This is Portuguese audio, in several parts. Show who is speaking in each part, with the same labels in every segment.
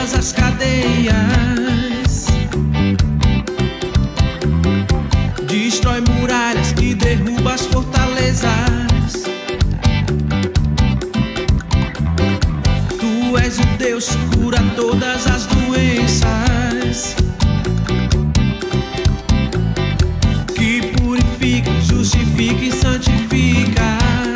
Speaker 1: todas as cadeias, destrói muralhas e derruba as fortalezas. Tu és o Deus que cura todas as doenças, que purifica, justifica e santifica.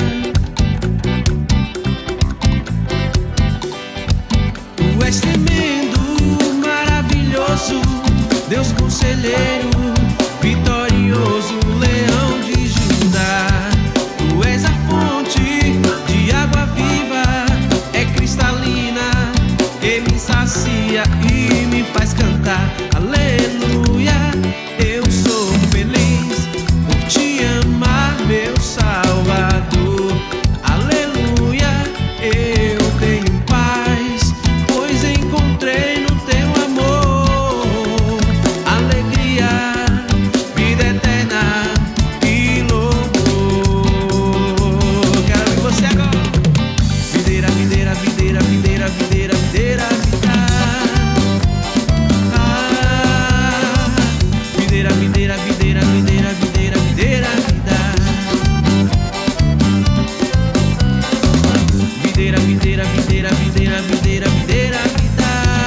Speaker 1: Tu és tremendo, maravilhoso, Deus conselheiro, vitorioso, leão de Judá. Tu és a fonte de água viva, é cristalina, que me sacia e me faz cantar. Aleluia, eu sou feliz por te amar, meu Salvador. Aleluia, eu tenho paz, pois encontrei no teu amor alegria, vida eterna e louvor. Quero ver você agora. Videira, videira, videira, videira, videira, videira, vida. Videira, videira, videira, videira, videira, videira, vida. Videira, videira, videira, videira, videira, videira, vida.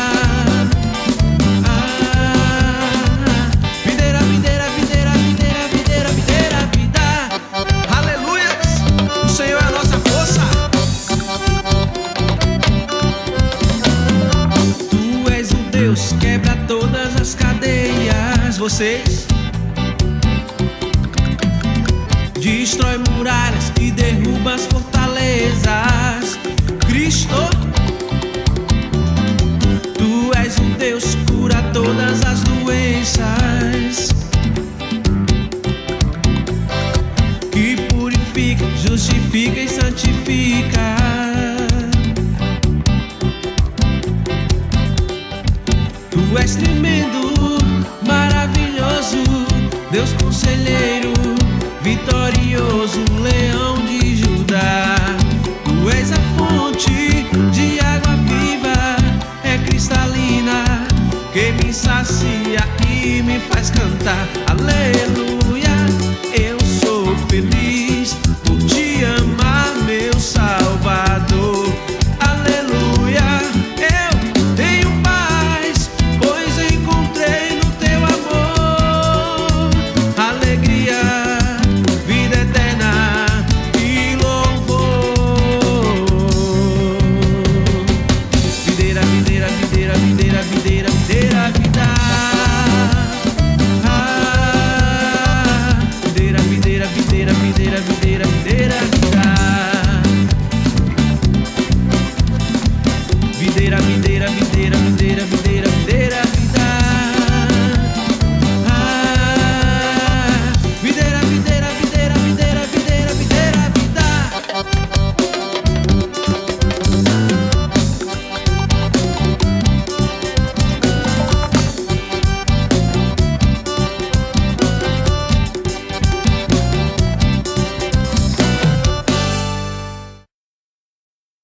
Speaker 1: Videira, videira, videira, videira, videira, videira, vida. Aleluia! O Senhor é a nossa força. Tu és o Deus que quebra todas as cadeias. Vocês destrói muralhas e derruba as fortalezas. Cristo, tu és um Deus que cura todas as doenças, que purifica, justifica e santifica. Tu és tremendo, maravilhoso, Deus conselheiro, vitorioso, leão de Judá. Tu és a fonte